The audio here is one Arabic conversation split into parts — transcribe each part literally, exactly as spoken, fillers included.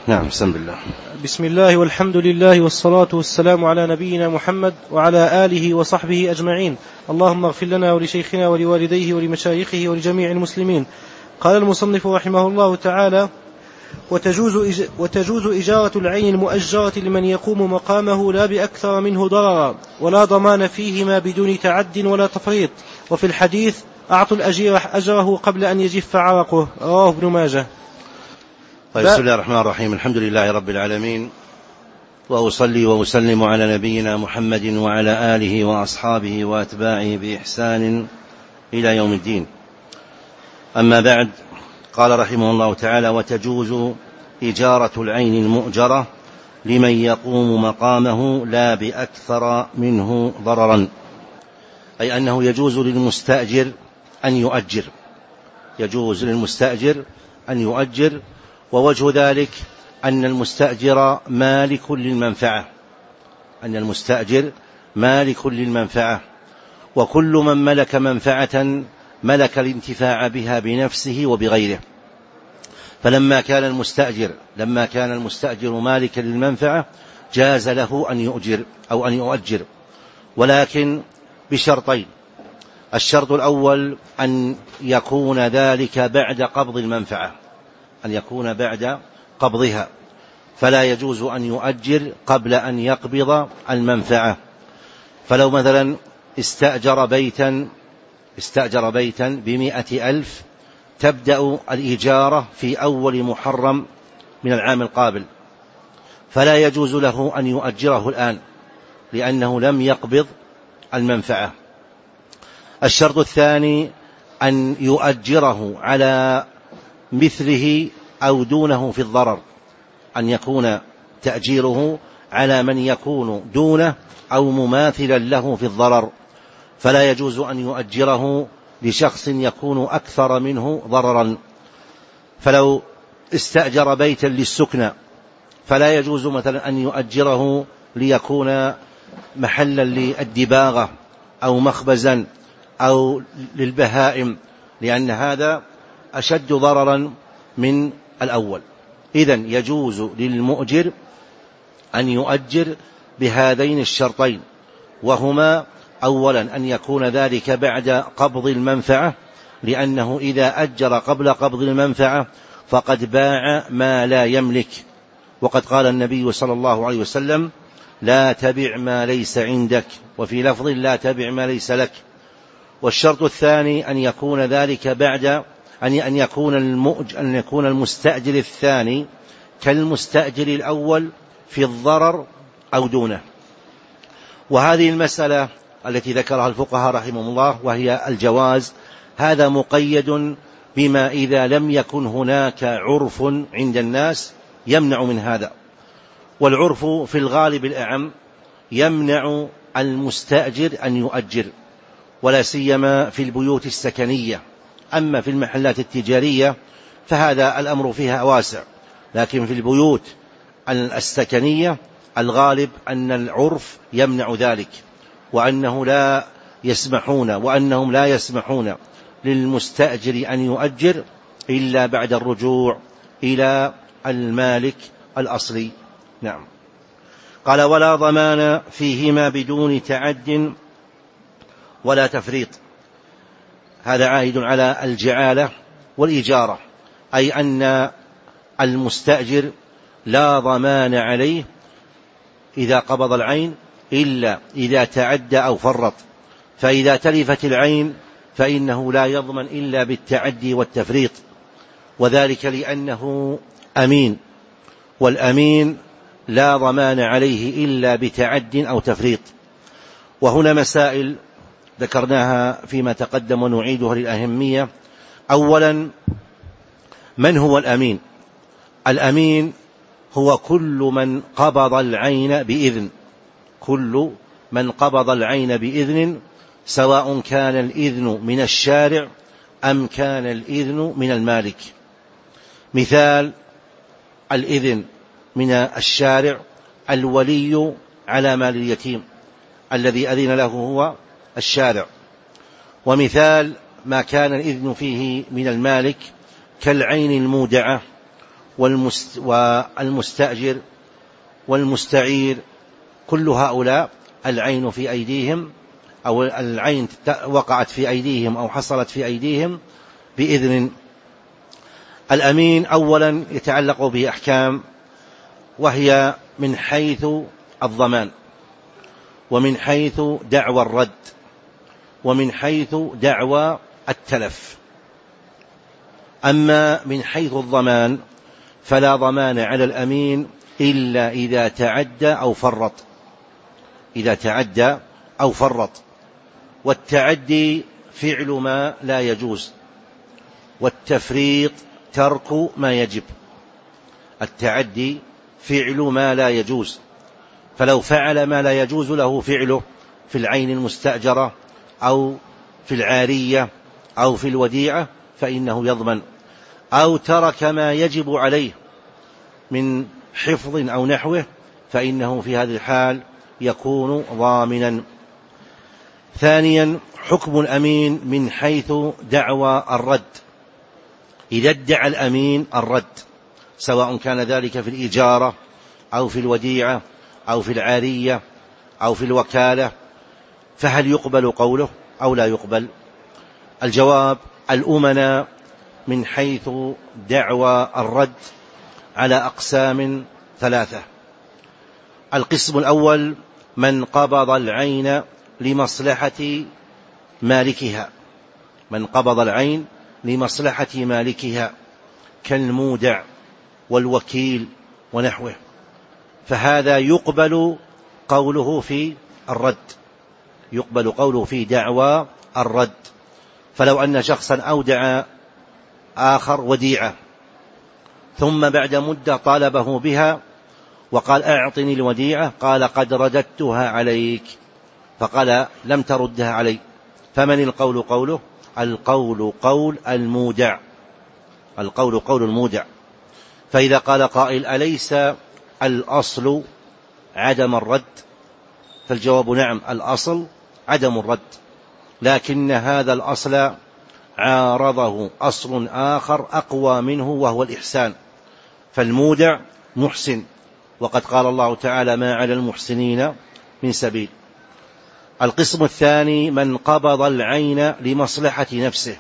نعم. بسم الله. بسم الله والحمد لله والصلاة والسلام على نبينا محمد وعلى آله وصحبه أجمعين. اللهم اغفر لنا ولشيخنا ولوالديه ولمشايخه ولجميع المسلمين. قال المصنف رحمه الله تعالى: وتجوز, وتجوز إجارة العين المؤجرة لمن يقوم مقامه لا بأكثر منه ضررا، ولا ضمان فيهما بدون تعد ولا تفريط. وفي الحديث: أعطوا الأجير أجره قبل أن يجف عرقه، رواه ابن ماجه. طيب، بسم الله الرحمن الرحيم. الحمد لله رب العالمين، وأصلي وأسلم على نبينا محمد وعلى آله وأصحابه وأتباعه بإحسان إلى يوم الدين. أما بعد، قال رحمه الله تعالى: وتجوز إجارة العين المؤجرة لمن يقوم مقامه لا بأكثر منه ضررا، أي أنه يجوز للمستأجر أن يؤجر يجوز للمستأجر أن يؤجر ووجه ذلك أن المستأجر مالك للمنفعة أن المستأجر مالك للمنفعة وكل من ملك منفعة ملك الانتفاع بها بنفسه وبغيره. فلما كان المستأجر لما كان المستأجر مالكا للمنفعة جاز له أن يؤجر أو أن يؤجر، ولكن بشرطين. الشرط الأول أن يكون ذلك بعد قبض المنفعة أن يكون بعد قبضها، فلا يجوز أن يؤجر قبل أن يقبض المنفعة. فلو مثلا استأجر بيتا استأجر بيتا بمئة ألف، تبدأ الإجارة في أول محرم من العام القابل، فلا يجوز له أن يؤجره الآن لأنه لم يقبض المنفعة. الشرط الثاني أن يؤجره على مثله أو دونه في الضرر، أن يكون تأجيره على من يكون دونه أو مماثلا له في الضرر، فلا يجوز أن يؤجره لشخص يكون أكثر منه ضررا. فلو استأجر بيتا للسكنى فلا يجوز مثلا أن يؤجره ليكون محلا للدباغة أو مخبزا أو للبهائم، لأن هذا أشد ضررا من الأول. إذن يجوز للمؤجر أن يؤجر بهذين الشرطين، وهما: أولا أن يكون ذلك بعد قبض المنفعة، لأنه إذا أجر قبل قبض المنفعة فقد باع ما لا يملك، وقد قال النبي صلى الله عليه وسلم: لا تبع ما ليس عندك، وفي لفظ: لا تبع ما ليس لك. والشرط الثاني أن يكون ذلك بعد أن يكون المؤج أن يكون المستأجر الثاني كالمستأجر الأول في الضرر أو دونه. وهذه المسألة التي ذكرها الفقهاء رحمهم الله وهي الجواز، هذا مقيد بما إذا لم يكن هناك عرف عند الناس يمنع من هذا، والعرف في الغالب الأعم يمنع المستأجر أن يؤجر، ولا سيما في البيوت السكنية. أما في المحلات التجارية فهذا الأمر فيها واسع، لكن في البيوت السكنية الغالب أن العرف يمنع ذلك، وأنه لا يسمحون وأنهم لا يسمحون للمستأجر أن يؤجر إلا بعد الرجوع إلى المالك الأصلي. نعم. قال: ولا ضمان فيهما بدون تعد ولا تفريط. هذا عائد على الجعالة والإجارة، أي أن المستأجر لا ضمان عليه إذا قبض العين إلا إذا تعدى أو فرط، فإذا تلفت العين فإنه لا يضمن إلا بالتعدي والتفريط، وذلك لأنه أمين، والأمين لا ضمان عليه إلا بتعد أو تفريط. وهنا مسائل ذكرناها فيما تقدم ونعيدها للأهمية. أولا: من هو الأمين؟ الأمين هو كل من قبض العين بإذن كل من قبض العين بإذن سواء كان الإذن من الشارع أم كان الإذن من المالك. مثال الإذن من الشارع: الولي على مال اليتيم الذي أذن له هو الشارع. ومثال ما كان الإذن فيه من المالك كالعين المودعة والمستأجر والمستعير، كل هؤلاء العين في أيديهم، أو العين وقعت في أيديهم أو حصلت في أيديهم بإذن. الأمين أولا يتعلق به أحكام، وهي من حيث الضمان، ومن حيث دعوى الرد، ومن حيث دعوى التلف. أما من حيث الضمان فلا ضمان على الأمين إلا إذا تعدى أو فرط، إذا تعدى أو فرط. والتعدي فعل ما لا يجوز، والتفريط ترك ما يجب. التعدي فعل ما لا يجوز، فلو فعل ما لا يجوز له فعله في العين المستأجرة أو في العارية أو في الوديعة فإنه يضمن، أو ترك ما يجب عليه من حفظ أو نحوه فإنه في هذه الحال يكون ضامنا. ثانيا، حكم الأمين من حيث دعوى الرد. إذا ادعى الأمين الرد، سواء كان ذلك في الإجارة أو في الوديعة أو في العارية أو في الوكالة، فهل يقبل قوله أو لا يقبل؟ الجواب: الأمناء من حيث دعوى الرد على أقسام ثلاثة. القسم الأول: من قبض العين لمصلحة مالكها، من قبض العين لمصلحة مالكها كالمودع والوكيل ونحوه، فهذا يقبل قوله في الرد، يقبل قوله في دعوى الرد. فلو أن شخصا أودع آخر وديعة ثم بعد مدة طالبه بها وقال: أعطني الوديعة، قال: قد رددتها عليك، فقال: لم تردها علي، فمن القول قوله؟ القول قول المودع، القول قول المودع. فإذا قال قائل: أليس الأصل عدم الرد؟ فالجواب: نعم، الأصل عدم الرد، لكن هذا الأصل عارضه أصل آخر أقوى منه وهو الإحسان، فالمودع محسن، وقد قال الله تعالى: ما على المحسنين من سبيل. القسم الثاني: من قبض العين لمصلحة نفسه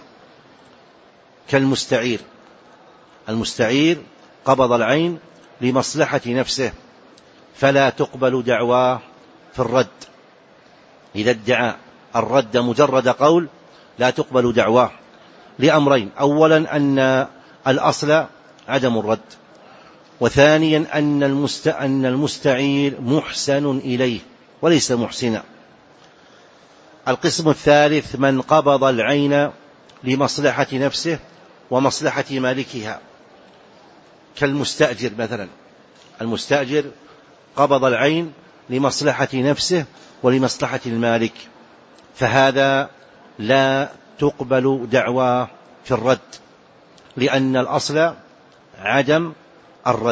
كالمستعير، المستعير قبض العين لمصلحة نفسه فلا تقبل دعواه في الرد. إذا ادعى الرد مجرد قول لا تقبل دعواه لأمرين: أولا أن الأصل عدم الرد، وثانيا أن المست... أن المستعير محسن إليه وليس محسنا. القسم الثالث: من قبض العين لمصلحة نفسه ومصلحة مالكها كالمستأجر مثلا، المستأجر قبض العين لمصلحة نفسه ولمصلحة المالك، فهذا لا تقبل دعوى في الرد، لأن الأصل عدم الرد.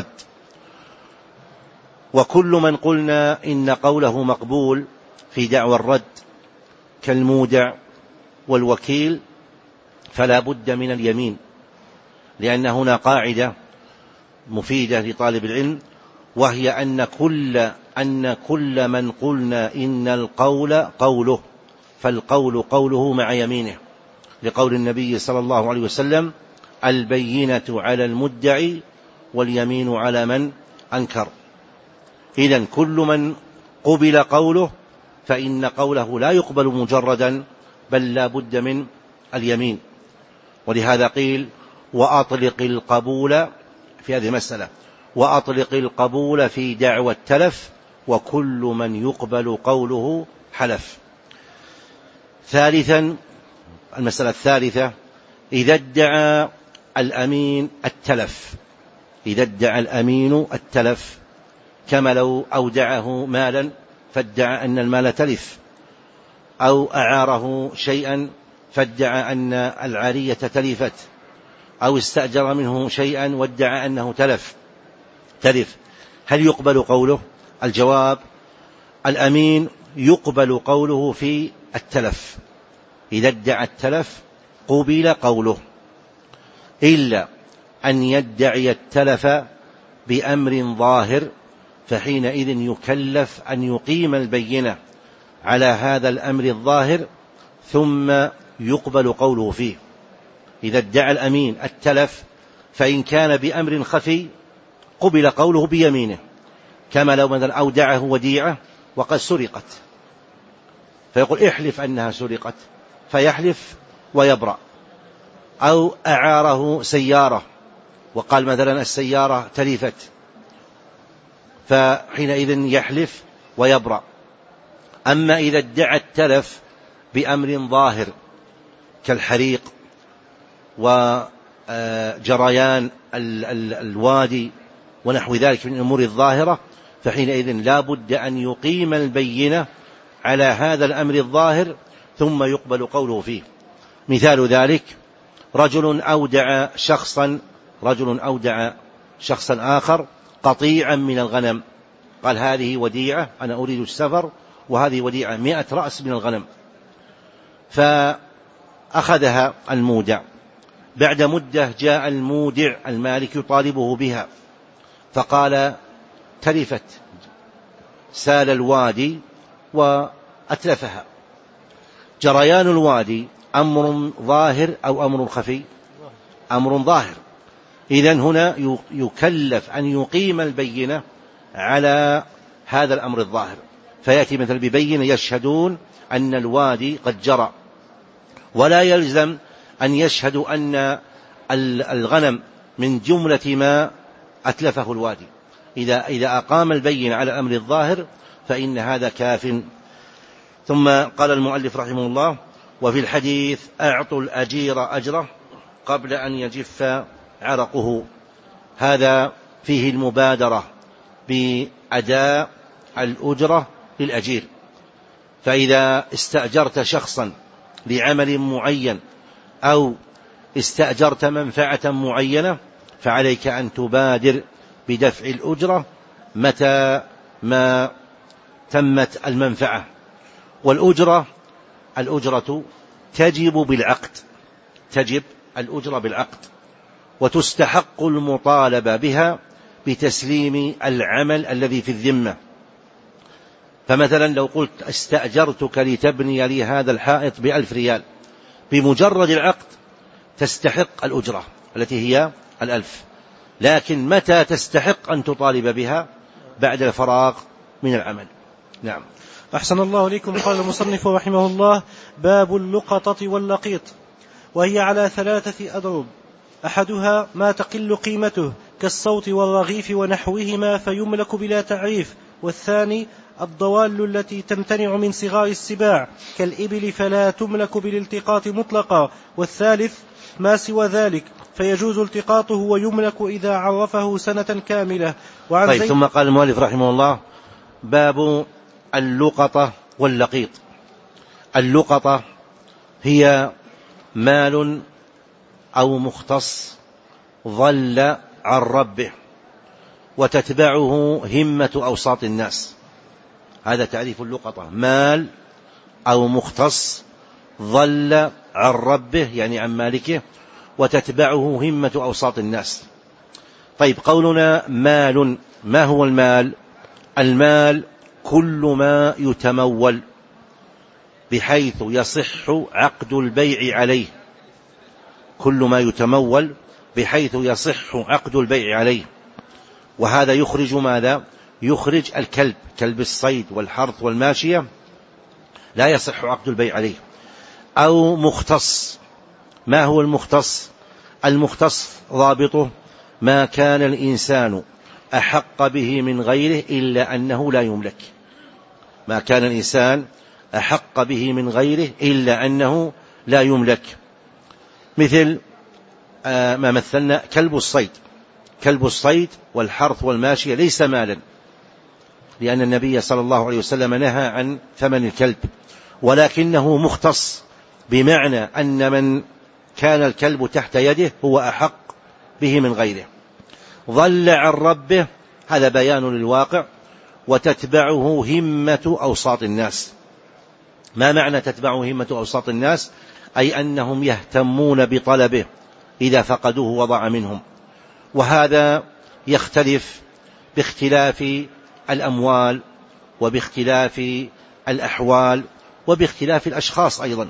وكل من قلنا إن قوله مقبول في دعوى الرد كالمودع والوكيل فلا بد من اليمين، لأن هنا قاعدة مفيدة لطالب العلم، وهي أن كل أن كل من قلنا إن القول قوله فالقول قوله مع يمينه، لقول النبي صلى الله عليه وسلم: البينة على المدعي واليمين على من أنكر. إذن كل من قبل قوله فإن قوله لا يقبل مجردا، بل لا بد من اليمين. ولهذا قيل: وأطلق القبول في هذه المسألة، وأطلق القبول في دعوى التلف، وكل من يقبل قوله حلف. ثالثا، المسألة الثالثة: إذا ادعى الأمين التلف، إذا ادعى الأمين التلف، كما لو أودعه مالا فادعى أن المال تلف، أو أعاره شيئا فادعى أن العارية تلفت، أو استأجر منه شيئا وادعى أنه تلف تلف هل يقبل قوله؟ الجواب: الأمين يقبل قوله في التلف، إذا ادعى التلف قبل قوله، إلا أن يدعي التلف بأمر ظاهر فحينئذ يكلف أن يقيم البينة على هذا الأمر الظاهر ثم يقبل قوله فيه. إذا ادعى الأمين التلف فإن كان بأمر خفي قبل قوله بيمينه، كما لو مثلا أودعه وديعة وقد سرقت فيقول احلف أنها سرقت فيحلف ويبرأ، أو أعاره سيارة وقال مثلا السيارة تلفت فحينئذ يحلف ويبرأ. أما إذا ادعى التلف بأمر ظاهر كالحريق وجريان الوادي ونحو ذلك من الأمور الظاهرة فحينئذ لا بد أن يقيم البينة على هذا الأمر الظاهر ثم يقبل قوله فيه. مثال ذلك رجل أودع شخصا رجل أودع شخصا آخر قطيعا من الغنم، قال هذه وديعة أنا أريد السفر وهذه وديعة مئة رأس من الغنم، فأخذها المودع. بعد مدة جاء المودع المالك يطالبه بها فقال تلفت، سال الوادي وأتلفها. جريان الوادي أمر ظاهر أو أمر خفي؟ أمر ظاهر. إذن هنا يكلف أن يقيم البينة على هذا الأمر الظاهر، فيأتي مثل ببينة يشهدون أن الوادي قد جرى، ولا يلزم أن يشهدوا أن الغنم من جملة ما أتلفه الوادي. إذا, إذا أقام البينة على الأمر الظاهر فإن هذا كاف. ثم قال المؤلف رحمه الله وفي الحديث أعطوا الأجير أجره قبل أن يجف عرقه، هذا فيه المبادرة بأداء الأجرة للأجير. فإذا استأجرت شخصا لعمل معين أو استأجرت منفعة معينة فعليك أن تبادر بدفع الأجرة متى ما تمت المنفعة. والأجرة الأجرة تجب بالعقد، تجب الأجرة بالعقد، وتستحق المطالبة بها بتسليم العمل الذي في الذمة. فمثلا لو قلت استأجرتك لتبني لي هذا الحائط بألف ريال، بمجرد العقد تستحق الأجرة التي هي الألف، لكن متى تستحق أن تطالب بها؟ بعد الفراغ من العمل. نعم. أحسن الله إليكم. قال المصنف رحمه الله باب اللقطة واللقيط، وهي على ثلاثة أضرب، أحدها ما تقل قيمته كالصوت والرغيف ونحوهما فيملك بلا تعريف، والثاني الضوال التي تمتنع من صغار السباع كالإبل فلا تملك بالالتقاط مطلقا، والثالث ما سوى ذلك فيجوز التقاطه ويملك إذا عرفه سنة كاملة. وعن طيب ثم قال المؤلف رحمه الله باب اللقطة واللقيط. اللقطة هي مال أو مختص ظل عن ربه وتتبعه همة أوساط الناس، هذا تعريف اللقطة، مال أو مختص ظل عن ربه يعني عن مالكه وتتبعه همة أوساط الناس. طيب قولنا مال، ما هو المال؟ المال كل ما يتمول بحيث يصح عقد البيع عليه، كل ما يتمول بحيث يصح عقد البيع عليه. وهذا يخرج ماذا؟ يخرج الكلب، كلب الصيد والحرث والماشية لا يصح عقد البيع عليه. أو مختص. ما هو المختص؟ المختص ضابطه ما كان الإنسان أحق به من غيره إلا أنه لا يملك، ما كان الإنسان أحق به من غيره إلا أنه لا يملك. مثل ما مثلنا كلب الصيد، كلب الصيد والحرث والماشية ليس مالا، لأن النبي صلى الله عليه وسلم نهى عن ثمن الكلب، ولكنه مختص بمعنى أن من كان الكلب تحت يده هو أحق به من غيره. ظل عن ربه هذا بيان للواقع، وتتبعه همة أوساط الناس. ما معنى تتبعه همة أوساط الناس؟ أي أنهم يهتمون بطلبه، إذا فقدوه وضع منهم، وهذا يختلف باختلاف الأموال وباختلاف الأحوال وباختلاف الأشخاص أيضا.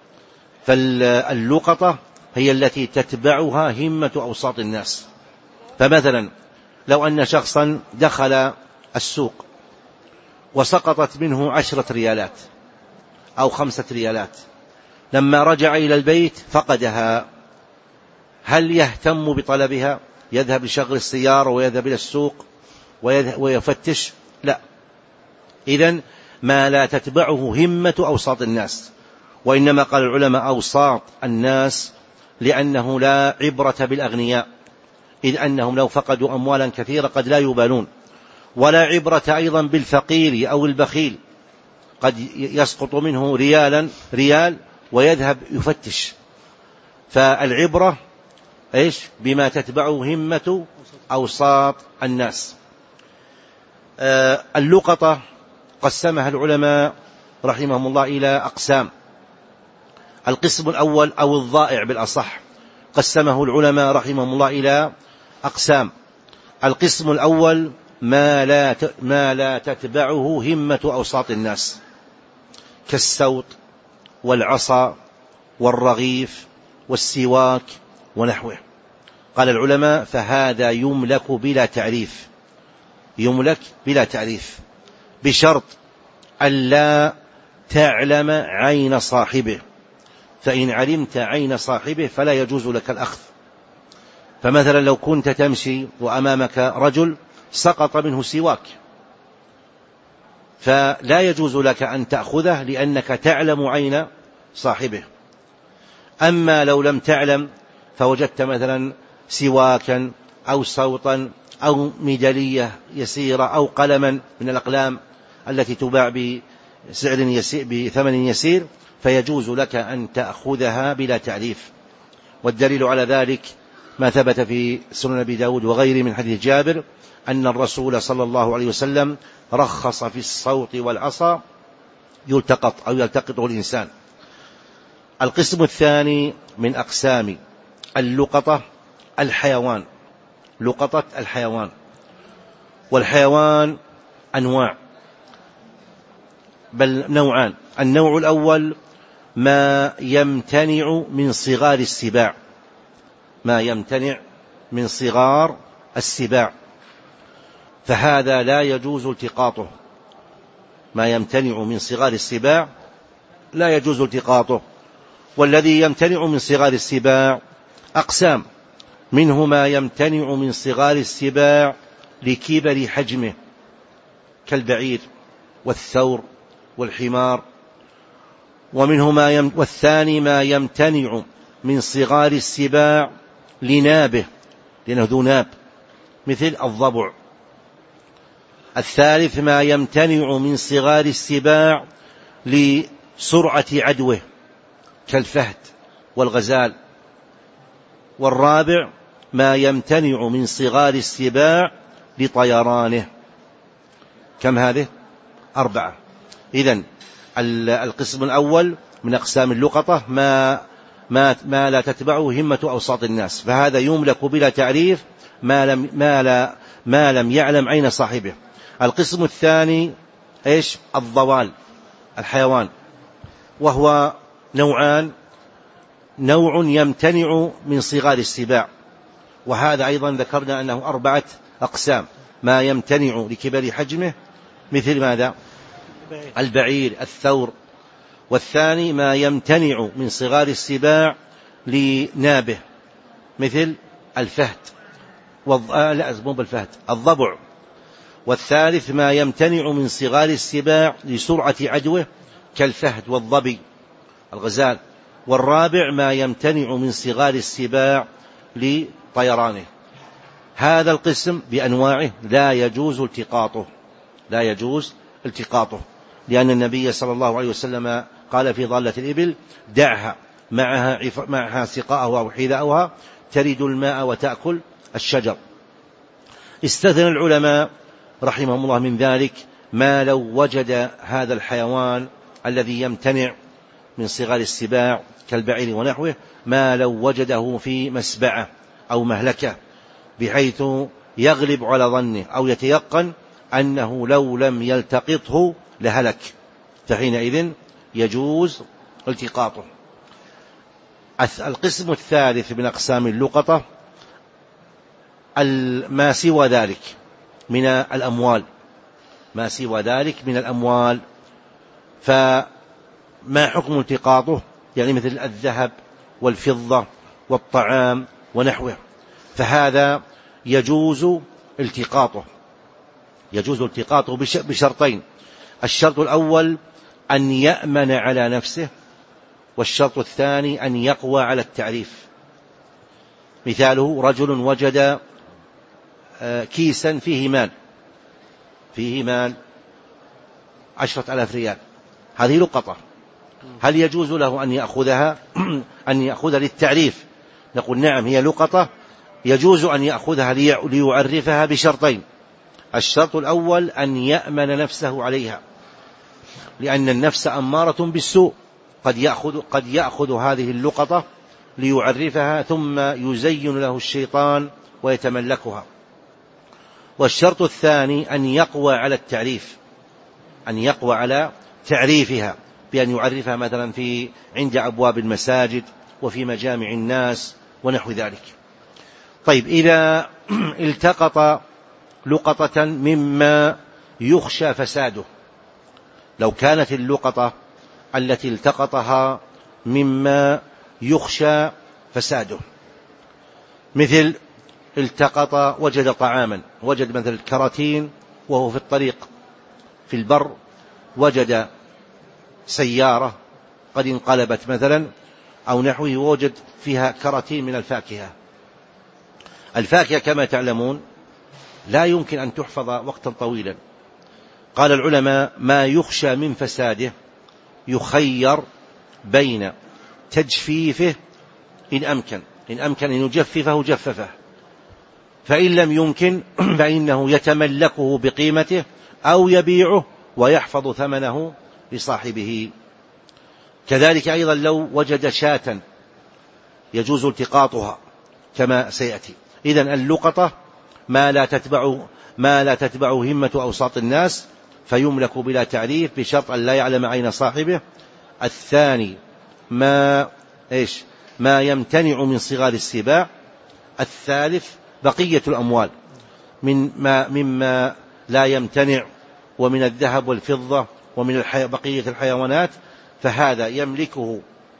فاللقطة هي التي تتبعها همة أوساط الناس. فمثلا لو أن شخصا دخل السوق وسقطت منه عشرة ريالات أو خمسة ريالات، لما رجع إلى البيت فقدها، هل يهتم بطلبها؟ يذهب يشغل السيارة ويذهب إلى السوق ويفتش؟ لا. إذن ما لا تتبعه همة أوساط الناس. وإنما قال العلماء أوساط الناس لأنه لا عبرة بالأغنياء، إذ أنهم لو فقدوا أموالا كثيرة قد لا يبالون، ولا عبرة أيضا بالفقير أو البخيل، قد يسقط منه ريالا ريال ويذهب يفتش. فالعبرة إيش؟ بما تتبعه همة أوساط الناس. آه اللقطة قسمها العلماء رحمهم الله إلى أقسام. القسم الأول أو الضائع بالأصح قسمه العلماء رحمهم الله إلى أقسام. القسم الأول ما لا ما لا تتبعه همة أوساط الناس، كالسوط والعصا والرغيف والسواك ونحوه. قال العلماء فهذا يملك بلا تعريف، يملك بلا تعريف بشرط ألا تعلم عين صاحبه، فإن علمت عين صاحبه فلا يجوز لك الأخذ. فمثلا لو كنت تمشي وأمامك رجل سقط منه سواك، فلا يجوز لك أن تأخذه لأنك تعلم عين صاحبه. أما لو لم تعلم فوجدت مثلا سواكا أو صوتا أو ميدالية يسيرة أو قلما من الأقلام التي تباع بسعر يسير بثمن يسير، فيجوز لك أن تأخذها بلا تعريف. والدليل على ذلك ما ثبت في سنن أبي داود وغيره من حديث جابر أن الرسول صلى الله عليه وسلم رخص في الصوت والعصا يلتقط أو يلتقطه الإنسان. القسم الثاني من أقسام اللقطة الحيوان، لقطة الحيوان. والحيوان أنواع، بل نوعان. النوع الأول ما يمتنع من صغار السباع، ما يمتنع من صغار السباع، فهذا لا يجوز التقاطه. ما يمتنع من صغار السباع لا يجوز التقاطه. والذي يمتنع من صغار السباع أقسام، منه ما يمتنع من صغار السباع لكبر حجمه كالبعير والثور والحمار، ومنه ما يم... والثاني ما يمتنع من صغار السباع لنابه لأنه ذو ناب مثل الضبع. الثالث ما يمتنع من صغار السباع لسرعة عدوه كالفهد والغزال. والرابع ما يمتنع من صغار السباع لطيرانه. كم هذه؟ أربعة. إذن القسم الأول من أقسام اللقطة ما, ما, ما لا تتبعه همة أوساط الناس، فهذا يملك بلا تعريف ما لم, ما لا ما لم يعلم عين صاحبه. القسم الثاني إيش؟ الضوال الحيوان، وهو نوعان. نوع يمتنع من صغار السباع، وهذا أيضا ذكرنا أنه أربعة أقسام. ما يمتنع لكبر حجمه مثل ماذا؟ البعير الثور. والثاني ما يمتنع من صغار السباع لنابه مثل الفهد والض... آه لا مو بالفهد الضبع. والثالث ما يمتنع من صغار السباع لسرعة عدوه كالفهد والظبي الغزال. والرابع ما يمتنع من صغار السباع لطيرانه. هذا القسم بأنواعه لا يجوز التقاطه، لا يجوز التقاطه، لأن النبي صلى الله عليه وسلم قال في ضالة الإبل دعها معها, معها سقاءها وحذاءها ترد الماء وتأكل الشجر. استثنى العلماء رحمهم الله من ذلك ما لو وجد هذا الحيوان الذي يمتنع من صغار السباع كالبعير ونحوه، ما لو وجده في مسبعة أو مهلكة بحيث يغلب على ظنه أو يتيقن أنه لو لم يلتقطه لهلك، فحينئذ يجوز التقاطه. القسم الثالث من أقسام اللقطة ما سوى ذلك من الأموال، ما سوى ذلك من الأموال، فما حكم التقاطه؟ يعني مثل الذهب والفضة والطعام ونحوه، فهذا يجوز التقاطه، يجوز التقاطه بشرطين: الشرط الأول أن يأمن على نفسه، والشرط الثاني أن يقوى على التعريف. مثاله: رجل وجد كيسا فيه مال، فيه مال عشرة آلاف ريال، هذه لقطة، هل يجوز له أن يأخذها أن يأخذها للتعريف؟ نقول نعم، هي لقطة يجوز أن يأخذها ليعرفها بشرطين: الشرط الأول أن يأمن نفسه عليها، لأن النفس أمارة بالسوء، قد يأخذ, قد يأخذ هذه اللقطة ليعرفها ثم يزين له الشيطان ويتملكها. والشرط الثاني أن يقوى على التعريف، أن يقوى على تعريفها بأن يعرفها مثلا في عند أبواب المساجد وفي مجامع الناس ونحو ذلك. طيب، إذا التقط لقطة مما يخشى فساده، لو كانت اللقطة التي التقطها مما يخشى فساده، مثل التقط وجد طعاما، وجد مثل كراتين وهو في الطريق في البر، وجد سيارة قد انقلبت مثلا أو نحوه، ووجد فيها كراتين من الفاكهة. الفاكهة كما تعلمون لا يمكن أن تحفظ وقتا طويلا. قال العلماء: ما يخشى من فساده يخير بين تجفيفه إن أمكن، إن أمكن أن يجففه جففه، فإن لم يمكن فإنه يتملكه بقيمته أو يبيعه ويحفظ ثمنه لصاحبه. كذلك أيضا لو وجد شاة يجوز التقاطها كما سيأتي. إذن اللقطة ما لا تتبع ما لا تتبع همة أوساط الناس، فيملك بلا تعريف بشرط أن لا يعلم عين صاحبه. الثاني ما إيش ما يمتنع من صغار السباع. الثالث بقية الأموال من ما مما لا يمتنع، ومن الذهب والفضة ومن بقية الحيوانات، فهذا يملكه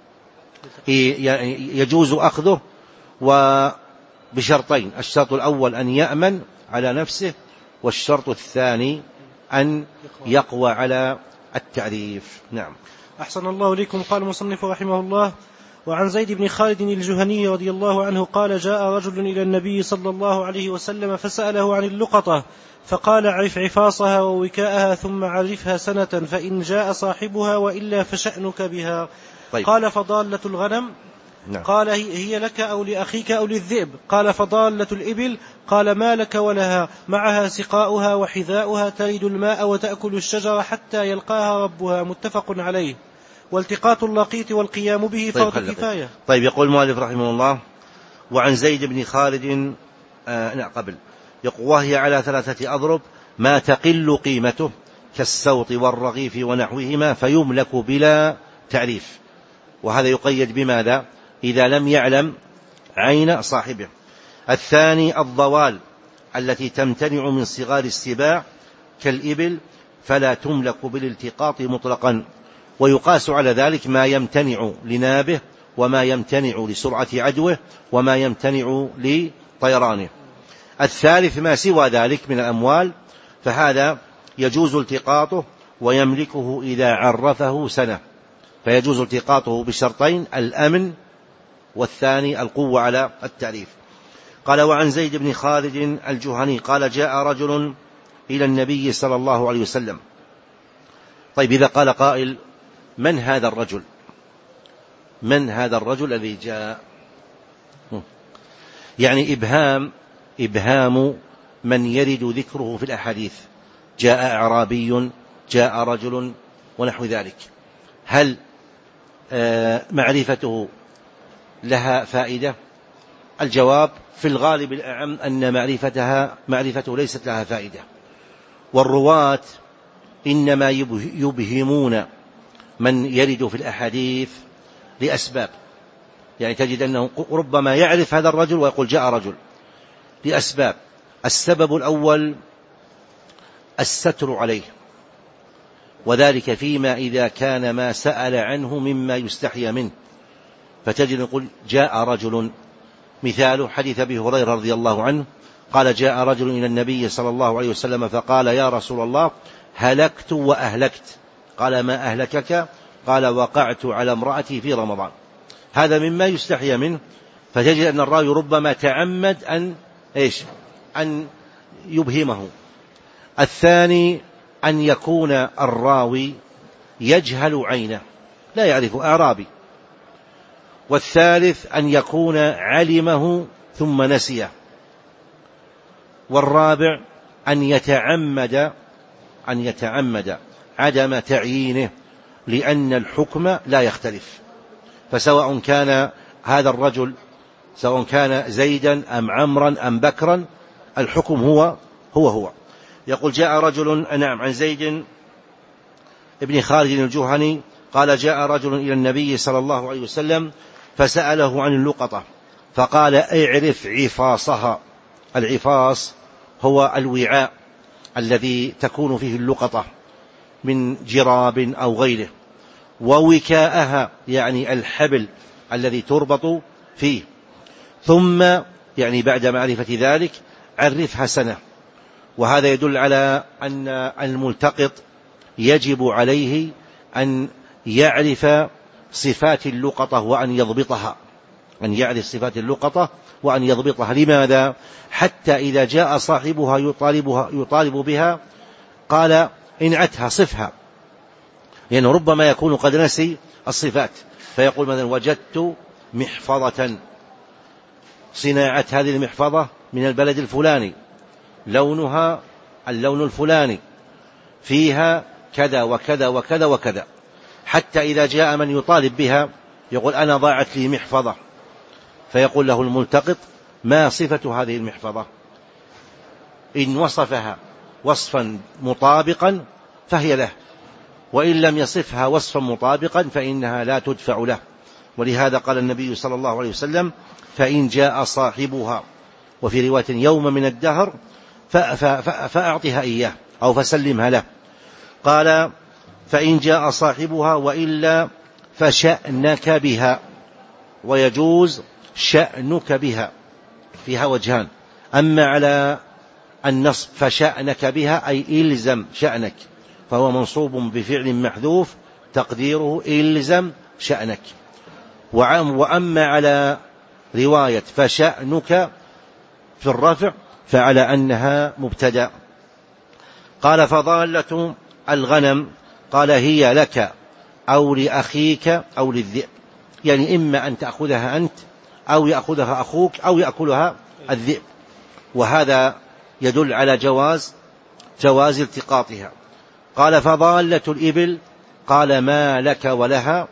يجوز أخذه وبشرطين: الشرط الأول أن يأمن على نفسه، والشرط الثاني أن يقوى على التعريف. نعم. أحسن الله إليكم. قال المصنف رحمه الله: وعن زيد بن خالد الجهني رضي الله عنه قال: جاء رجل إلى النبي صلى الله عليه وسلم فسأله عن اللقطة، فقال: عرف عفاصها ووكاءها ثم عرفها سنة، فإن جاء صاحبها وإلا فشأنك بها. طيب. قال: فضالة الغنم؟ نعم. قال: هي لك أو لأخيك أو للذئب؟ قال: فضالة الإبل؟ قال: ما لك ولها، معها سقاؤها وحذاؤها، ترد الماء وتأكل الشجر حتى يلقاها ربها. متفق عليه. والتقاط اللقيط والقيام به فرض طيب كفاية. طيب، يقول المؤلف رحمه الله: وعن زيد بن خالد آه قبل يقول: وهي على ثلاثة أضرب ما تقل قيمته كالسوط والرغيف ونحوهما، فيملك بلا تعريف. وهذا يقيد بماذا؟ إذا لم يعلم عين صاحبه. الثاني الضوال التي تمتنع من صغار السباع كالإبل، فلا تملك بالالتقاط مطلقا، ويقاس على ذلك ما يمتنع لنابه، وما يمتنع لسرعة عدوه، وما يمتنع لطيرانه. الثالث ما سوى ذلك من الأموال، فهذا يجوز التقاطه ويملكه إذا عرفه سنة، فيجوز التقاطه بشرطين: الأمن، والثاني القوة على التعريف. قال: وعن زيد بن خالد الجهني قال: جاء رجل إلى النبي صلى الله عليه وسلم. طيب، إذا قال قائل: من هذا الرجل؟ من هذا الرجل الذي جاء؟ يعني إبهام إبهام من يرد ذكره في الأحاديث: جاء أعرابي، جاء رجل، ونحو ذلك. هل معرفته لها فائدة الجواب في الغالب الأعم أن معرفتها معرفته ليست لها فائدة، والرواة إنما يبهمون من يرد في الأحاديث لأسباب، يعني تجد أنه ربما يعرف هذا الرجل ويقول جاء رجل لأسباب. السبب الأول الستر عليه، وذلك فيما إذا كان ما سأل عنه مما يستحيا منه، فتجد يقول جاء رجل، مثال حديث أبي هريرة رضي الله عنه قال جاء رجل إلى النبي صلى الله عليه وسلم فقال يا رسول الله هلكت وأهلكت، قال ما أهلكك؟ قال وقعت على امرأتي في رمضان. هذا مما يستحيا منه، فتجد أن الراوي ربما تعمد أن إيش أن يبهمه. الثاني أن يكون الراوي يجهل عينه، لا يعرف، أعرابي. والثالث أن يكون علمه ثم نسيه. والرابع أن يتعمد أن يتعمد عدم تعيينه، لأن الحكم لا يختلف، فسواء كان هذا الرجل سواء كان زيدا أم عمرا أم بكرا الحكم هو هو هو. يقول جاء رجل نعم عن زيد ابن خالد الجهني قال جاء رجل إلى النبي صلى الله عليه وسلم فسأله عن اللقطة فقال اعرف عفاصها. العفاص هو الوعاء الذي تكون فيه اللقطة من جراب أو غيره، ووكاءها يعني الحبل الذي تربط فيه، ثم يعني بعد معرفة ذلك عرفها سنة. وهذا يدل على أن الملتقط يجب عليه أن يعرف صفات اللقطة وأن يضبطها أن يعرف صفات اللقطة وأن يضبطها. لماذا؟ حتى إذا جاء صاحبها يطالبها يطالب بها قال انعتها صفها، لأنه يعني ربما يكون قد نسي الصفات، فيقول مثلا وجدت محفظة، صناعة هذه المحفظة من البلد الفلاني، لونها اللون الفلاني، فيها كذا وكذا وكذا وكذا، حتى إذا جاء من يطالب بها يقول أنا ضاعت لي محفظة، فيقول له الملتقط ما صفة هذه المحفظة؟ إن وصفها وصفا مطابقا فهي له، وإن لم يصفها وصفا مطابقا فإنها لا تدفع له. ولهذا قال النبي صلى الله عليه وسلم فإن جاء صاحبها، وفي رواية يوم من الدهر فأعطها إياه أو فسلمها له. قال فإن جاء صاحبها وإلا فشأنك بها، ويجوز شأنك بها، فيها وجهان. أما على النصب فشأنك بها أي إلزم شأنك، فهو منصوب بفعل محذوف تقديره إلزم شأنك. وأما على رواية فشأنك في الرفع فعلى أنها مبتدأ. قال فضالة الغنم قال هي لك أو لأخيك أو للذئب، يعني إما أن تأخذها أنت أو يأخذها أخوك أو يأكلها الذئب. وهذا يدل على جواز جواز التقاطها. قال فضالة الإبل قال ما لك ولها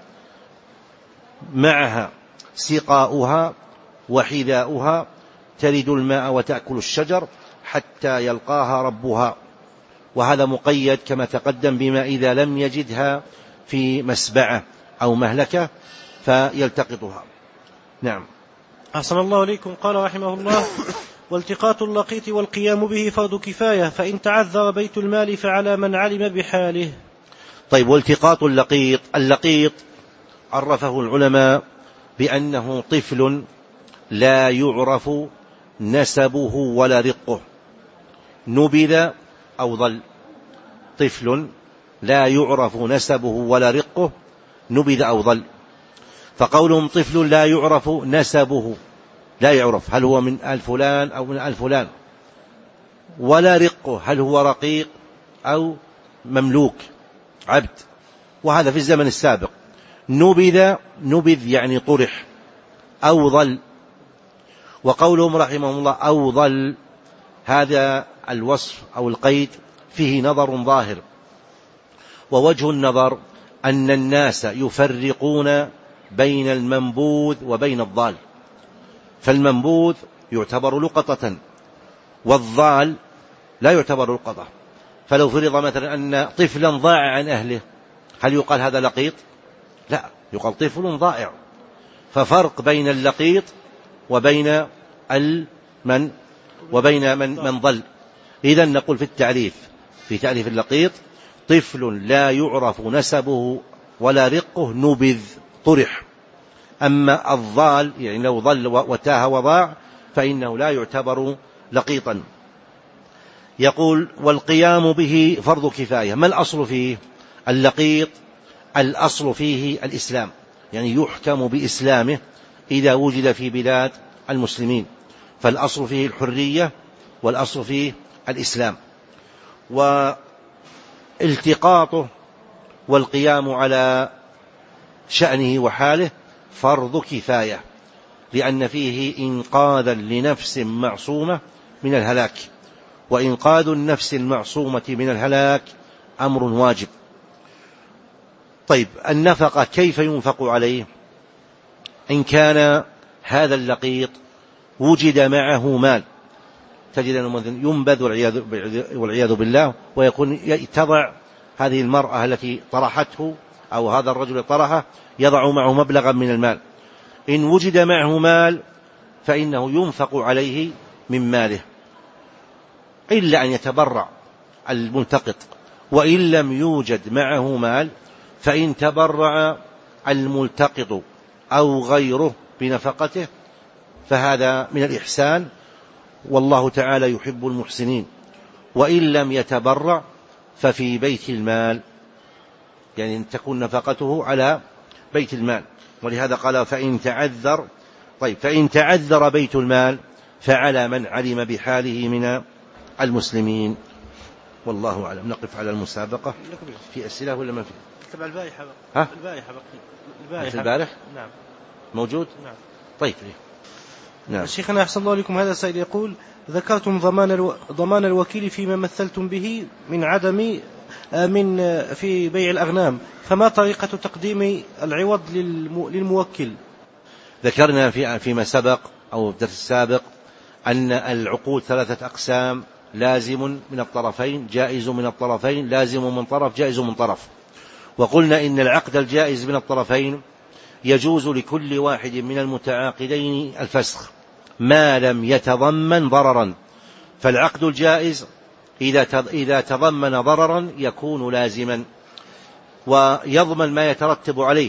معها سقاؤها وحذاؤها ترد الماء وتأكل الشجر حتى يلقاها ربها. وهذا مقيد كما تقدم بما إذا لم يجدها في مسبعة أو مهلكة فيلتقطها. نعم. أحسن الله إليكم. قال رحمه الله والتقاط اللقيط والقيام به فرض كفاية، فإن تعذر بيت المال فعلى من علم بحاله. طيب، والتقاط اللقيط اللقيط عرفه العلماء بأنه طفل لا يعرف نسبه ولا رقه، نبذ أو ضل. طفل لا يعرف نسبه ولا رقه نبذ أو ضل. فقولهم طفل لا يعرف نسبه، لا يعرف هل هو من آل فلان أو من آل فلان، ولا رقه هل هو رقيق أو مملوك عبد، وهذا في الزمن السابق. نبذ نبذ يعني طرح أو ضل. وقولهم رحمهم الله أو ضل، هذا الوصف أو القيد فيه نظر ظاهر، ووجه النظر أن الناس يفرقون بين المنبوذ وبين الضال، فالمنبوذ يعتبر لقطة، والضال لا يعتبر لقطة. فلو فرض مثلا أن طفلا ضاع عن أهله، هل يقال هذا لقيط؟ لا، يقال طفل ضائع. ففرق بين اللقيط وبين المن وبين من من ضل. إذن نقول في التعريف في تعريف اللقيط: طفل لا يعرف نسبه ولا رقه، نبذ، طرح. أما الضال يعني لو ضل وتاه وضاع فإنه لا يعتبر لقيطا. يقول: والقيام به فرض كفاية. ما الأصل فيه؟ اللقيط الأصل فيه الإسلام، يعني يحكم بإسلامه إذا وجد في بلاد المسلمين، فالأصل فيه الحرية والأصل فيه الإسلام. والتقاطه والقيام على شأنه وحاله فرض كفاية، لأن فيه إنقاذا لنفس معصومة من الهلاك، وإنقاذ النفس المعصومة من الهلاك أمر واجب. طيب، النفقة كيف ينفق عليه؟ إن كان هذا اللقيط وجد معه مال، تجد أنه ينبذ والعياذ بالله، ويكون تضع هذه المرأة التي طرحته أو هذا الرجل طرحه يضع معه مبلغا من المال. إن وجد معه مال فإنه ينفق عليه من ماله، إلا أن يتبرع الملتقط. وإن لم يوجد معه مال فإن تبرع الملتقط أو غيره بنفقته فهذا من الإحسان، والله تعالى يحب المحسنين. وإن لم يتبرع ففي بيت المال، يعني أن تكون نفقته على بيت المال. ولهذا قال: فإن تعذر طيب فإن تعذر بيت المال فعلى من علم بحاله من المسلمين. والله أعلم. نقف على المسابقة. في أسئلة ولا ما في؟ تبع البائحة بقى. ها؟ البائحة بقى. البائحة. البارح؟ نعم. موجود؟ نعم. طيب. نعم. شيخنا أحسن الله لكم، هذا السائل يقول: ذكرتم ضمان الو... ضمان الوكيل فيما مثلتم به من عدم من في بيع الأغنام، فما طريقة تقديم العوض للم... للموكل؟ ذكرنا في فيما سبق أو الدرس السابق أن العقود ثلاثة أقسام: لازم من الطرفين، جائز من الطرفين، لازم من طرف، جائز من طرف. وقلنا إن العقد الجائز من الطرفين يجوز لكل واحد من المتعاقدين الفسخ ما لم يتضمن ضررا. فالعقد الجائز إذا تضمن ضررا يكون لازما ويضمن ما يترتب عليه.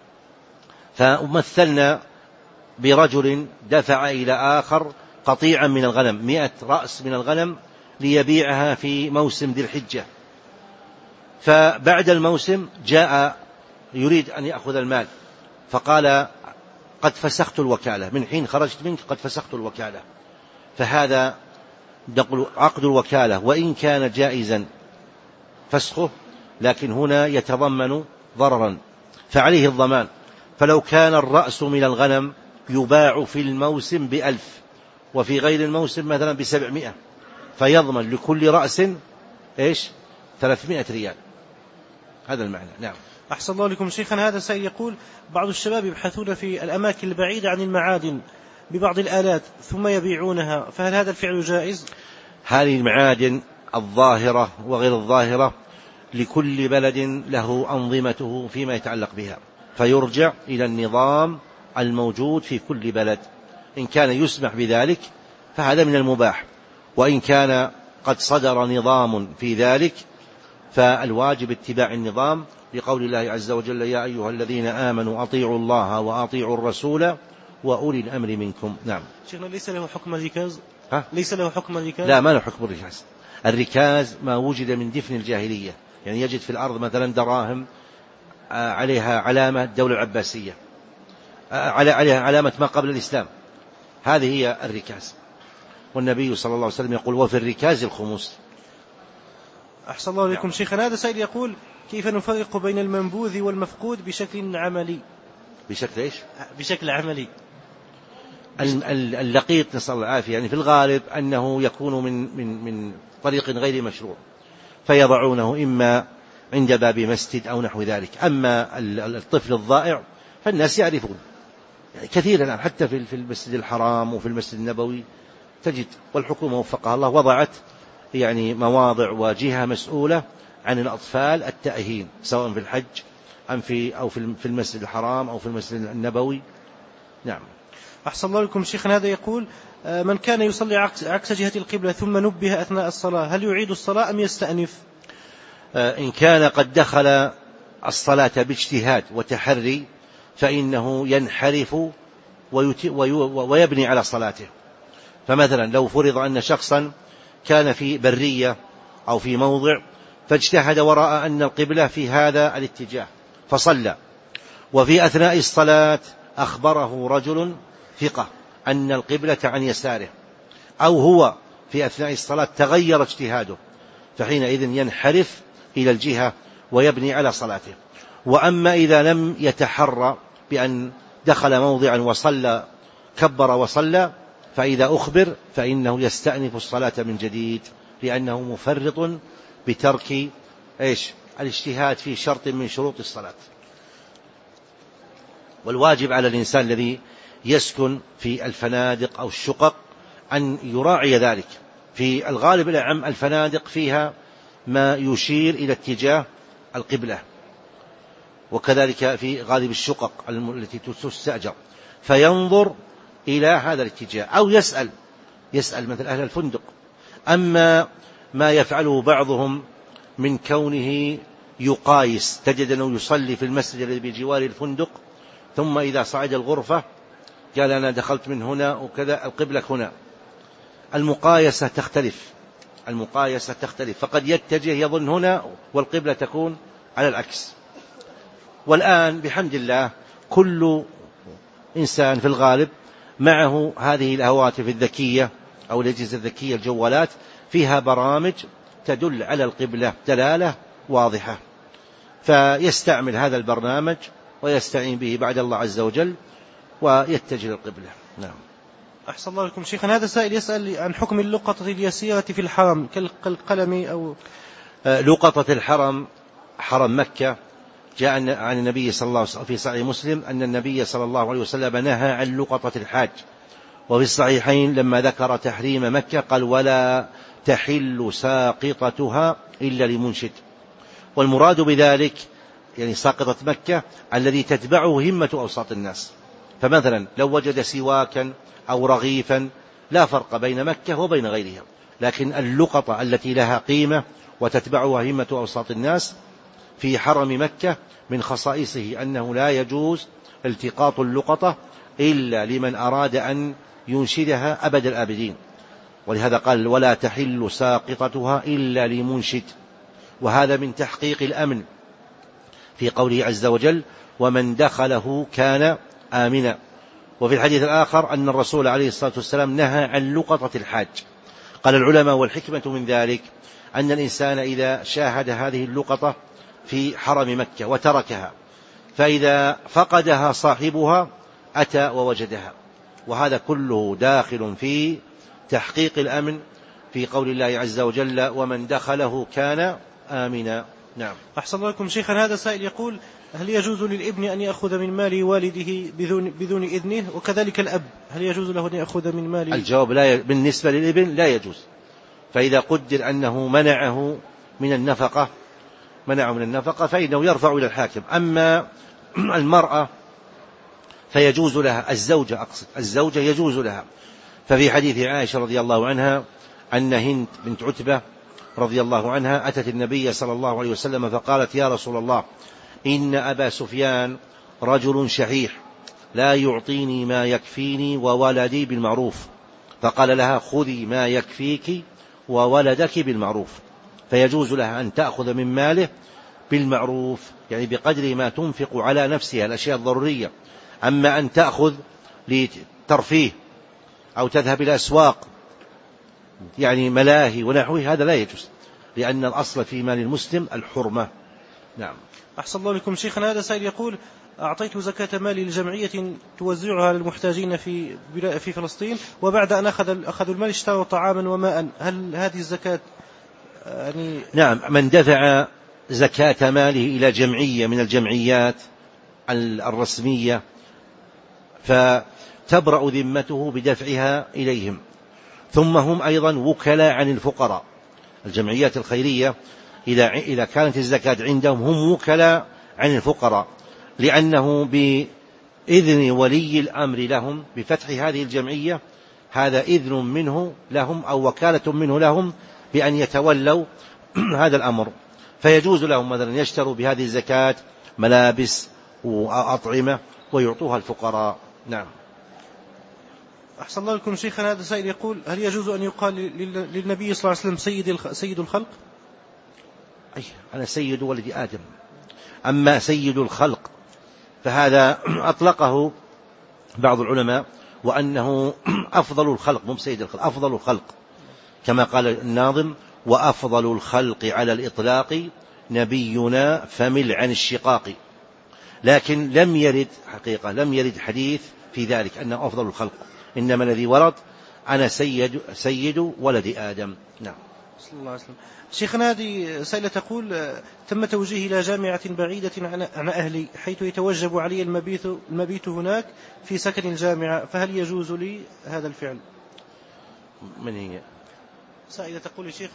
فمثلنا برجل دفع إلى آخر قطيعا من الغنم، مئة رأس من الغنم، ليبيعها في موسم ذي الحجة. فبعد الموسم جاء يريد أن يأخذ المال، فقال: قد فسخت الوكالة، من حين خرجت منك قد فسخت الوكالة. فهذا نقول عقد الوكالة وإن كان جائزا فسخه، لكن هنا يتضمن ضررا فعليه الضمان. فلو كان الرأس من الغنم يباع في الموسم بألف وفي غير الموسم مثلا بسبعمائة، فيضمن لكل رأس إيش؟ ثلاثمائة ريال. هذا المعنى. نعم. أحسن الله لكم شيخنا، هذا سائل يقول: بعض الشباب يبحثون في الأماكن البعيدة عن المعادن ببعض الآلات ثم يبيعونها، فهل هذا الفعل جائز؟ هذه المعادن الظاهرة وغير الظاهرة لكل بلد له أنظمته فيما يتعلق بها، فيرجع إلى النظام الموجود في كل بلد. إن كان يسمح بذلك فهذا من المباح، وإن كان قد صدر نظام في ذلك فالواجب اتباع النظام، لقول الله عز وجل: يا أيها الذين آمنوا أطيعوا الله وأطيعوا الرسول وأولي الأمر منكم. نعم. شيخنا، ليس له حكم الركاز؟ ها؟ ليس له حكم الركاز؟ لا، ما له حكم الركاز. الركاز ما وجد من دفن الجاهلية، يعني يجد في الأرض مثلا دراهم عليها علامة الدولة العباسية، عليها علامة ما قبل الإسلام، هذه هي الركاز. والنبي صلى الله عليه وسلم يقول: وفي الركاز الخمس. أحسن الله لكم شيخنا، هذا سائل يقول: كيف نفرق بين المنبوذ والمفقود بشكل عملي؟ بشكل إيش؟ بشكل عملي. اللقيط نسأل الله العافية، يعني في الغالب أنه يكون من من من طريق غير مشروع، فيضعونه إما عند باب مسجد أو نحو ذلك. أما الطفل الضائع فالناس يعرفون يعني كثيرا الآن حتى في المسجد الحرام وفي المسجد النبوي تجد، والحكومة وفقها الله وضعت يعني مواضع وجهة مسؤولة عن الأطفال التائهين، سواء في الحج أم في أو في المسجد الحرام أو في المسجد النبوي. نعم. أحسن الله لكم شيخنا. هذا يقول: من كان يصلي عكس جهة القبلة ثم نبه أثناء الصلاة هل يعيد الصلاة أم يستأنف؟ إن كان قد دخل الصلاة باجتهاد وتحري فإنه ينحرف ويبني على صلاته. فمثلا لو فرض أن شخصا كان في برية أو في موضع فاجتهد ورأى أن القبلة في هذا الاتجاه فصلى، وفي أثناء الصلاة أخبره رجل ثقة أن القبلة عن يساره، أو هو في أثناء الصلاة تغير اجتهاده، فحينئذ ينحرف إلى الجهة ويبني على صلاته. وأما إذا لم يتحرى بأن دخل موضعا وصلى كبر وصلى، فإذا أخبر فإنه يستأنف الصلاة من جديد، لأنه مفرط بترك إيش الاجتهاد في شرط من شروط الصلاة. والواجب على الإنسان الذي يسكن في الفنادق أو الشقق أن يراعي ذلك. في الغالب الأعم الفنادق فيها ما يشير إلى اتجاه القبلة، وكذلك في غالب الشقق التي تستأجر، فينظر إلى هذا الاتجاه أو يسأل يسأل مثل أهل الفندق. أما ما يفعله بعضهم من كونه يقايس، تجد أنه يصلي في المسجد الذي بجوار الفندق ثم إذا صعد الغرفة قال أنا دخلت من هنا وكذا القبلة هنا. المقايسة تختلف المقايسة تختلف فقد يتجه يظن هنا والقبلة تكون على العكس. والآن بحمد الله كل إنسان في الغالب معه هذه الهواتف الذكية أو الأجهزة الذكية الجوالات فيها برامج تدل على القبلة دلالة واضحة، فيستعمل هذا البرنامج ويستعين به بعد الله عز وجل ويتجه للقبلة. نعم. أحسن الله لكم شيخنا. هذا سائل يسأل عن حكم اللقطة اليسيرة في الحرم كالقلم أو لقطة الحرم، حرم مكة، جاء عن النبي صلى الله عليه وسلم في صحيح مسلم أن النبي صلى الله عليه وسلم نهى عن لقطة الحاج. وفي الصحيحين لما ذكر تحريم مكة قال ولا تحل ساقطتها إلا لمنشد. والمراد بذلك يعني ساقطة مكة الذي تتبعه همة أوساط الناس. فمثلا لو وجد سواكا أو رغيفا لا فرق بين مكة وبين غيرها، لكن اللقطة التي لها قيمة وتتبعها همة أوساط الناس في حرم مكة من خصائصه أنه لا يجوز التقاط اللقطة إلا لمن أراد أن ينشدها أبد الآبدين، ولهذا قال ولا تحل ساقطتها إلا لمنشد. وهذا من تحقيق الأمن في قوله عز وجل ومن دخله كان آمنا. وفي الحديث الآخر أن الرسول عليه الصلاة والسلام نهى عن لقطة الحاج. قال العلماء والحكمة من ذلك أن الإنسان إذا شاهد هذه اللقطة في حرم مكة وتركها فإذا فقدها صاحبها أتى ووجدها، وهذا كله داخل في تحقيق الأمن في قول الله عز وجل ومن دخله كان آمنا. نعم. أحسن الله لكم شيخا. هذا سائل يقول هل يجوز للابن أن يأخذ من مال والده بدون, بدون إذنه، وكذلك الأب هل يجوز له أن يأخذ من مال؟ الجواب لا ي... بالنسبة للابن لا يجوز. فإذا قدر أنه منعه من النفقة منعه من النفقة فإنه يرفع إلى الحاكم. أما المرأة فيجوز لها، الزوجة أقصد الزوجة يجوز لها. ففي حديث عائشة رضي الله عنها أن هند بنت عتبة رضي الله عنها أتت النبي صلى الله عليه وسلم فقالت يا رسول الله إن أبا سفيان رجل شحيح لا يعطيني ما يكفيني وولدي بالمعروف، فقال لها خذي ما يكفيك وولدك بالمعروف. فيجوز لها أن تأخذ من ماله بالمعروف، يعني بقدر ما تنفق على نفسها الأشياء الضرورية. أما أن تأخذ لترفيه أو تذهب إلى أسواق يعني ملاهي ونحوه هذا لا يجوز، لأن الأصل في مال المسلم الحرمة. نعم. أحسن الله لكم شيخنا. هذا سائل يقول أعطيت زكاة مالي لجمعية توزعها للمحتاجين في في فلسطين، وبعد أن أخذ أخذوا المال اشتروا طعاما وماء، هل هذه الزكاة يعني؟ نعم. من دفع زكاة ماله إلى جمعية من الجمعيات الرسمية فتبرأ ذمته بدفعها إليهم. ثم هم أيضا وكلاء عن الفقراء. الجمعيات الخيرية إذا كانت الزكاة عندهم هم وكلاء عن الفقراء، لأنه بإذن ولي الأمر لهم بفتح هذه الجمعية، هذا إذن منه لهم أو وكالة منه لهم بأن يتولوا هذا الأمر، فيجوز لهم مثلا يشتروا بهذه الزكاة ملابس وأطعمة ويعطوها الفقراء. نعم. أحسن الله لكم شيخنا. هذا سائل يقول: هل يجوز أن يقال للنبي صلى الله عليه وسلم سيد سيد الخلق؟ أي أنا سيد ولد آدم. أما سيد الخلق فهذا أطلقه بعض العلماء وأنه أفضل الخلق، مو سيد الخلق، أفضل الخلق، كما قال الناظم: وأفضل الخلق على الإطلاق نبينا فمل عن الشقاق. لكن لم يرد حقيقة لم يرد حديث في ذلك أنه أفضل الخلق، إنما الذي ورد أنا سيد, سيد ولد آدم. نعم. صلى الله عليه وسلم. شيخنا، هذه سائلة تقول: تم توجيهي إلى جامعة بعيدة عن أهلي، حيث يتوجب علي المبيت, المبيت هناك في سكن الجامعة، فهل يجوز لي هذا الفعل؟ من هي؟ سائلة تقول: يا شيخ،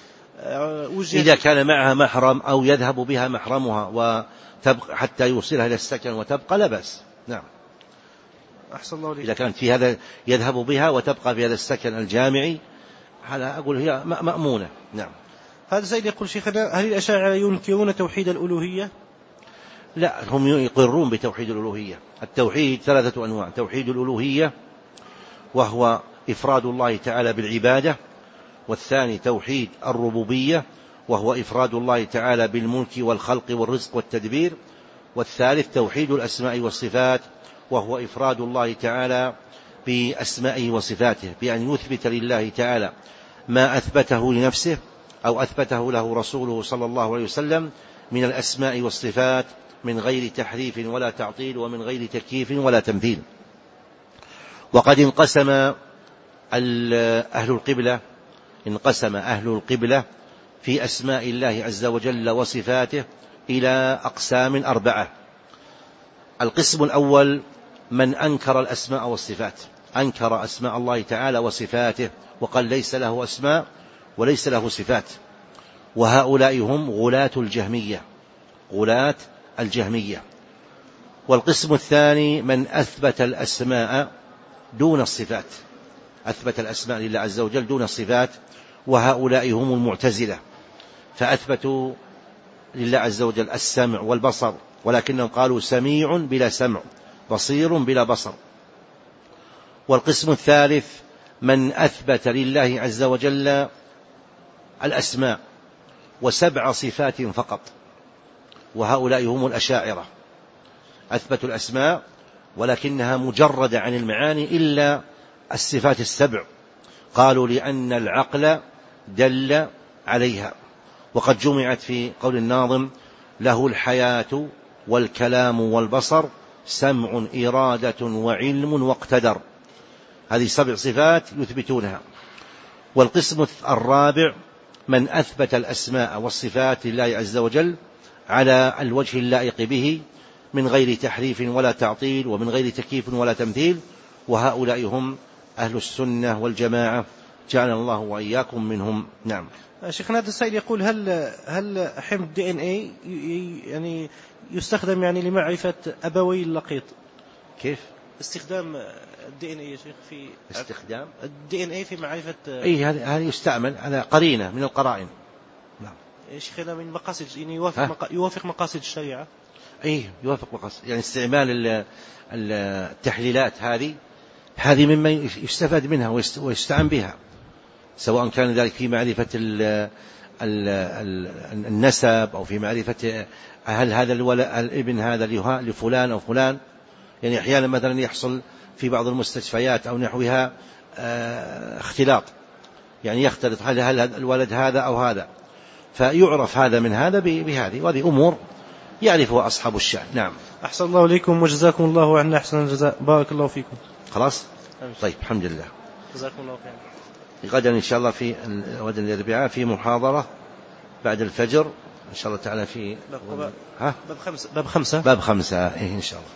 إذا كان معها محرم أو يذهب بها محرمها وتبقى حتى يوصلها إلى السكن وتبقى لا بأس. نعم. أحسن الله عليك. إذا كانت في هذا يذهب بها وتبقى في هذا السكن الجامعي، هذا أقول هي مأمونة. نعم. هذا سيد يقول: شيخنا، هل الأشاعرة ينكرون توحيد الألوهية؟ لا، هم يقرون بتوحيد الألوهية. التوحيد ثلاثة أنواع: توحيد الألوهية وهو إفراد الله تعالى بالعبادة، والثاني توحيد الربوبية وهو إفراد الله تعالى بالملك والخلق والرزق والتدبير، والثالث توحيد الأسماء والصفات وهو إفراد الله تعالى بأسمائه وصفاته، بأن يثبت لله تعالى ما أثبته لنفسه أو أثبته له رسوله صلى الله عليه وسلم من الأسماء والصفات من غير تحريف ولا تعطيل ومن غير تكييف ولا تمثيل. وقد انقسم أهل القبلة انقسم أهل القبلة في أسماء الله عز وجل وصفاته إلى أقسام أربعة. القسم الأول من أنكر الأسماء والصفات، أنكر أسماء الله تعالى وصفاته وقال ليس له أسماء وليس له صفات، وهؤلاء هم غلاة الجهمية غلاة الجهمية. والقسم الثاني من أثبت الأسماء دون الصفات، أثبت الأسماء لله عز وجل دون الصفات، وهؤلاء هم المعتزلة، فأثبتوا لله عز وجل السمع والبصر ولكنهم قالوا سميع بلا سمع، بصير بلا بصر. والقسم الثالث من أثبت لله عز وجل الأسماء وسبع صفات فقط، وهؤلاء هم الأشاعرة، أثبتوا الأسماء ولكنها مجردة عن المعاني إلا الصفات السبع، قالوا لأن العقل دل عليها. وقد جمعت في قول الناظم: له الحياة والكلام والبصر سمع إرادة وعلم واقتدر. هذه سبع صفات يثبتونها. والقسم الرابع من أثبت الأسماء والصفات لله عز وجل على الوجه اللائق به من غير تحريف ولا تعطيل ومن غير تكييف ولا تمثيل، وهؤلاء هم أهل السنة والجماعة، جعلنا الله وإياكم منهم. نعم. شيخنا، هذا السائل يقول: هل هل حمض دي ان اي يعني يستخدم يعني لمعرفة أبوي اللقيط؟ كيف استخدام الدي ان اي يا شيخ في استخدام الدي ان اي في معرفة؟ اي هذا يستعمل على قرينة من القرائن. نعم. شيخنا، من مقاصد يعني يوافق مق... يوافق مقاصد الشريعة. اي يوافق مقاصد، يعني استعمال التحليلات هذه هذه مما يستفاد منها ويستعان بها، سواء كان ذلك في معرفة ال ال ال النسب أو في معرفة هل هذا الابن هذا لفلان أو فلان. يعني أحيانا مثلا يحصل في بعض المستشفيات أو نحوها اختلاط، يعني يختلط هل هل الولد هذا أو هذا، فيعرف هذا من هذا بهذه، وهذه أمور يعرفها أصحاب الشأن. نعم. أحسن الله إليكم وجزاكم الله عنا أحسن الجزاء. بارك الله فيكم. خلاص. طيب الحمد لله. جزاكم الله خيرا. غدا إن شاء الله في غدا الأربعاء في محاضرة بعد الفجر إن شاء الله تعالى في باب خمسة باب خمسة باب خمسة إيه إن شاء الله.